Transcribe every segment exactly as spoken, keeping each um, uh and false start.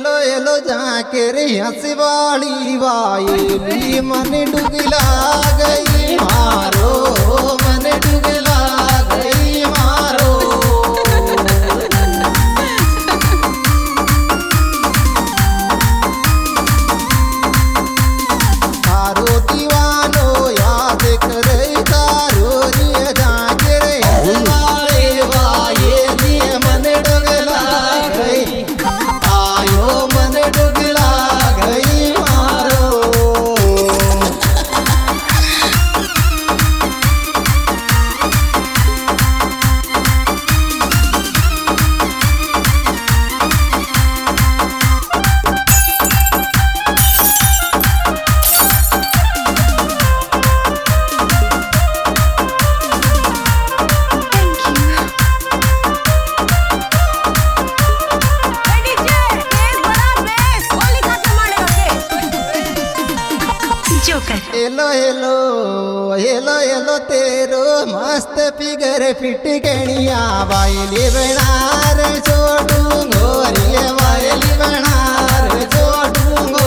Hello hello जाके रे हंसवाली वाली मन डुगला गई मारो, मन डुगला गई मारो। तारो दीवानो याद करे तारो रे जाके रे हंसवाली वाली मन डुगला गई, आयो मन डुगला गई मारो। हेलो हेलो हेलो हेलो तेरो मस्त फिगर फिट गणिया वायली बनार छोड़ूंगो रे वायली बनार छोड़ूंगो।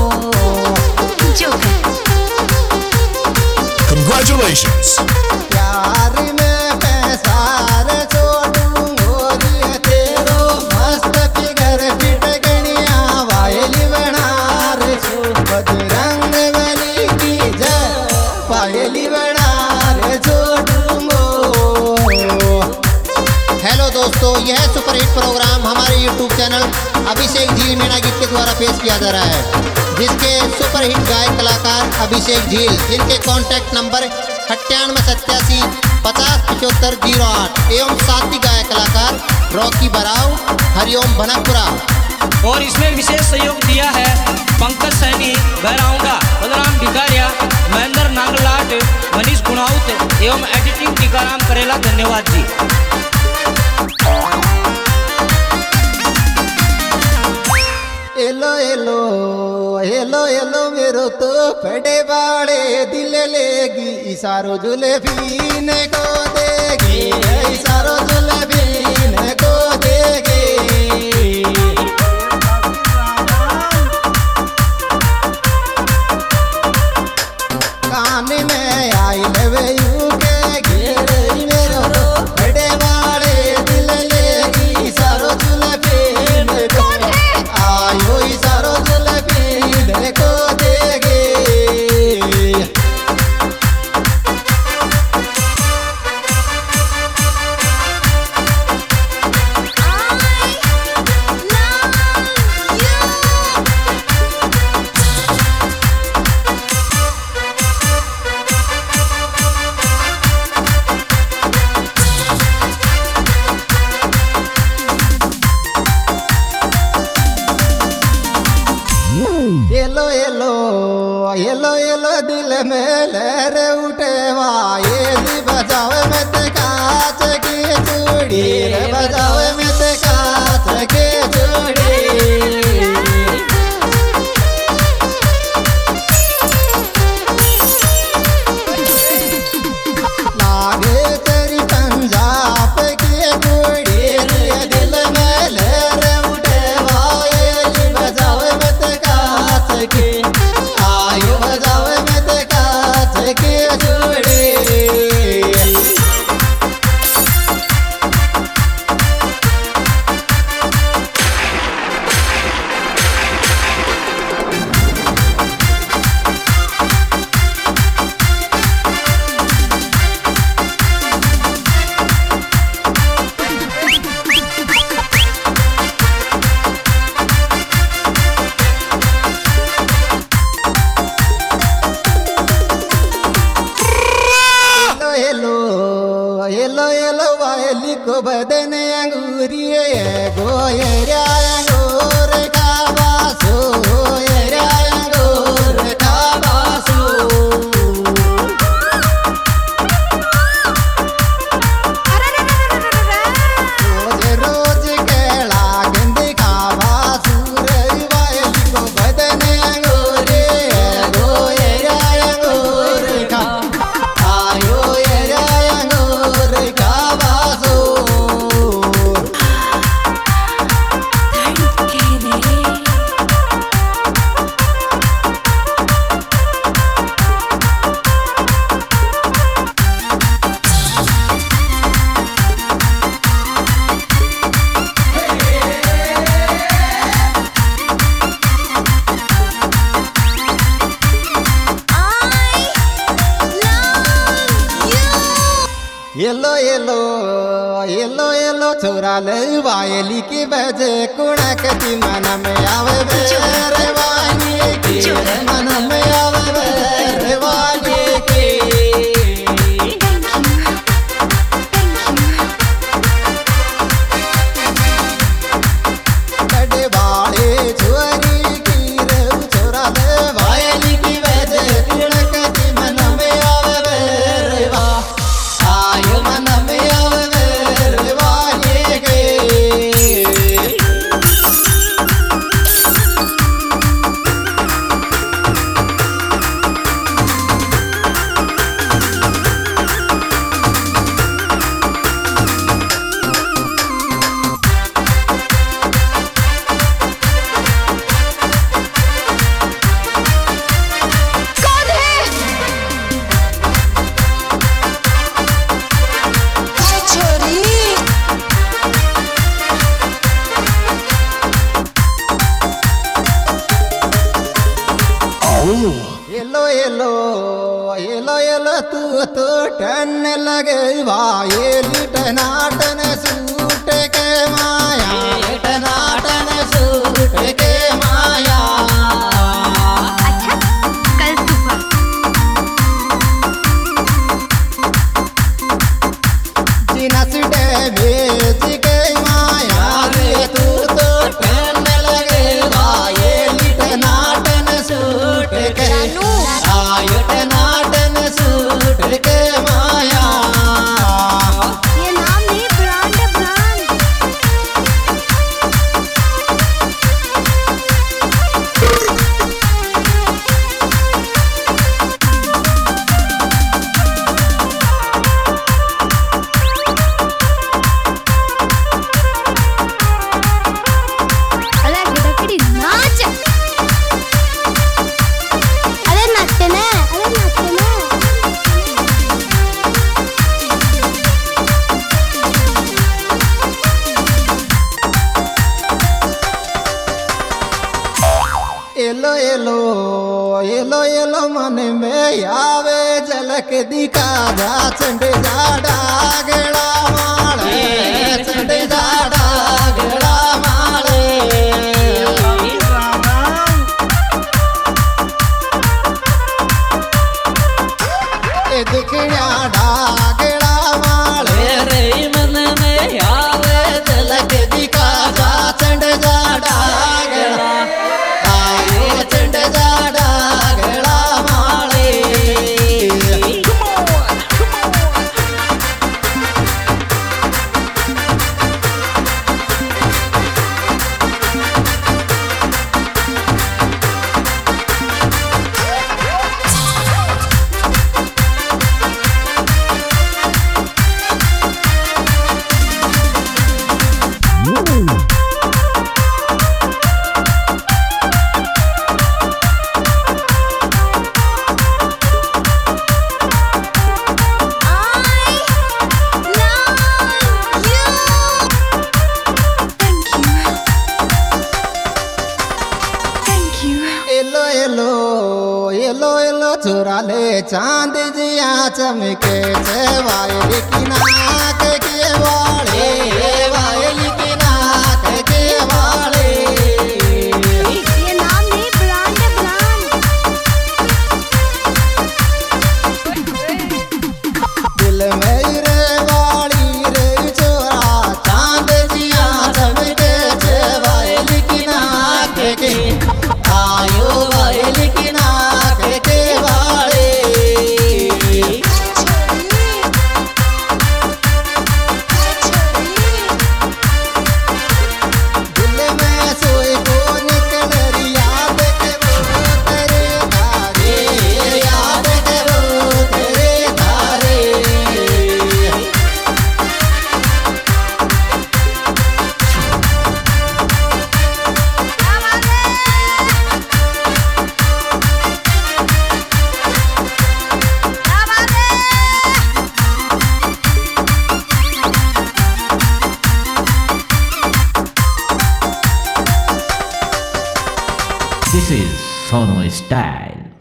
Congratulations! प्यार में पैसा रे छोड़ूंगो रे तेरो मस्त फिगर फिट गणिया वायली बनार बजरंग बली की जय पायली बनार छोड़ूंगो। हेलो दोस्तों, यह सुपर हिट प्रोग्राम हमारे यूट्यूब चैनल अभिषेक झील मीणा गीत के द्वारा पेश किया जा रहा है, जिसके सुपर हिट गायक कलाकार अभिषेक झील, जिनके कॉन्टैक्ट नंबर अट्ठानवे सत्तासी पचास पिछहत्तर जीरो आठ एवं साथी गायक कलाकार रॉकी बराव, हरिओम बनकपुरा। और इसमें विशेष सहयोग दिया है पंकज सैनी, बैराउंडा, बलराम भिकारिया, महेंद्र नागलाट, मनीष गुणाउत एवं एडिटिंग टीकाराम करेला। धन्यवाद जी। एलो एलो एलो एलो मेरो तो फटे बाड़े दिल लेगी, इशारो जुलेबी ने को देगी, इशारो जुलेबी ने को देगी। कान में आई लवे यू के घेरे मेरो तो फटे बाड़े दिल लेगी, इशारो जुलेबी ने को आयो, इशारो जुलेबी ने को देगी। एलो एलो एलो एलो दिल में लहर उठे वाये दी बजावे में ते कांच की चूड़ी रे, बजावे में ते कांच की चूड़ी। लागे तेरी पंजाब की चूड़ी रे, दिल में लहर उठे वाये दी बजावे में ते कांच की, आयो बजावे में ते कांच की ले वायली की बजे कुड़कती मन में आवे बेरे वाली की मन में आवे बेरे वाली की बड़े वाले छोरी की रे छोरा ले वायली की बजे कुड़कती मन में आवे बेरे वा आयो मन में आवे बेरे वाली की येलो येलो येलो येलो तू तो टन लगे वाये टनाटन सूट के माया टनाटन सूट के माया अच्छा कल सुबह जिनस डे भेज के माया रे तू तो टन लगे वाये टनाटन सूट के आयो टनाटन सूट के माया ये नाम नहीं ब्रांड है ब्रांड अरे गिड़कड़ी नाच अरे नाचते ना अरे नाचते ना एलो एलो एलो एलो मन में आवे झलक दिखा जा चंड जाड़ा गेड़ा माळे चंड जाड़ा गेड़ा माळे ए दिखड़ा डागड़ा माळे रे मन में आवे झलक दिखा जा चंड जाड़ा गेड़ा आयो चंड जाड़ा गेड़ा माळे एलो एलो एलो एलो छोरा ले चांद जिया चमके छे वायली की नाक के वाले वायली की नाक के वाले ये नाम नहीं ब्रांड है ब्रांड दिल में रे वाली रे छोरा चांद जिया चमके छे वायली की नाक के आयो वायली की नाक के वाले दिल में सोए को निकल रही याद करो तेरे धारे याद करो तेरे धारे This is Sono Style.